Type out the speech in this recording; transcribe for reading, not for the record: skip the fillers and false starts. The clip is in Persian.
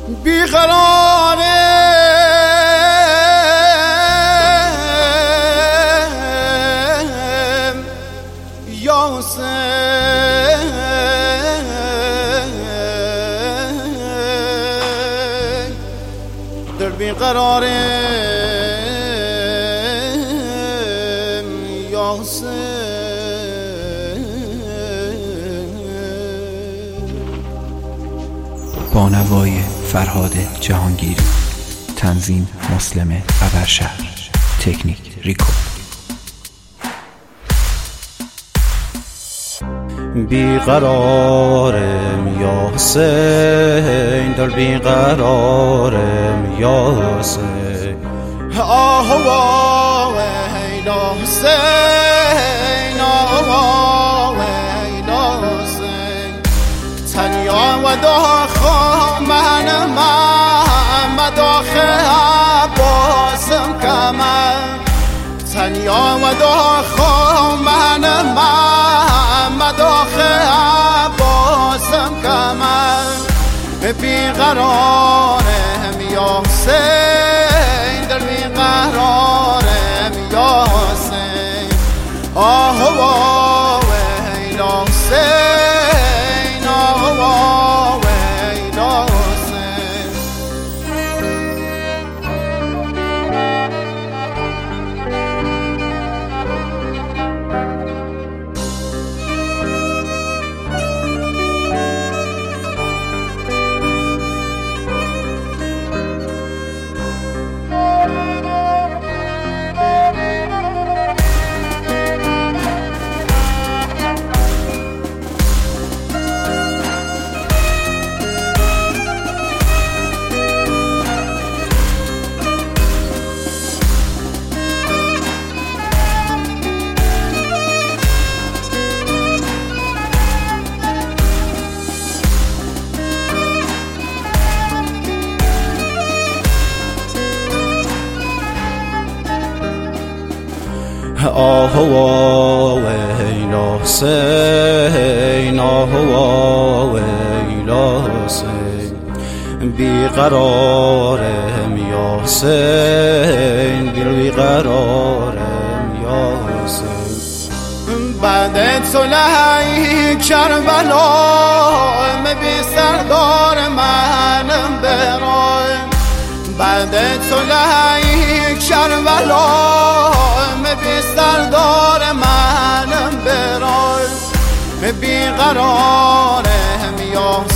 بیقرارم یا حسین، دل بیقرارم یا حسین. با نوای فرهاد جهانگیری، تنظیم مسلم ابرشهر، تکنیک ریکو. بیقرارم یا حسین، دل بیقرارم یا حسین. آه ویلا حسین، آه ویلا حسین. تنیا و داخل من مداخل عباسم کمر. تنیا و داخل من مداخل عباسم کمر. بیقرارم یا حسین، در بیقرارم یا حسین. آه ویلا حسین، آه ویلا حسین. آه ویلا حسین، آه ویلا حسین. بیقرارم یا حسین، دل بیقرارم یا حسین. بعد صلح کربلا بی سردار منم برای. بعد صلح کربلا بی سردار منم برای. بیقرارم یا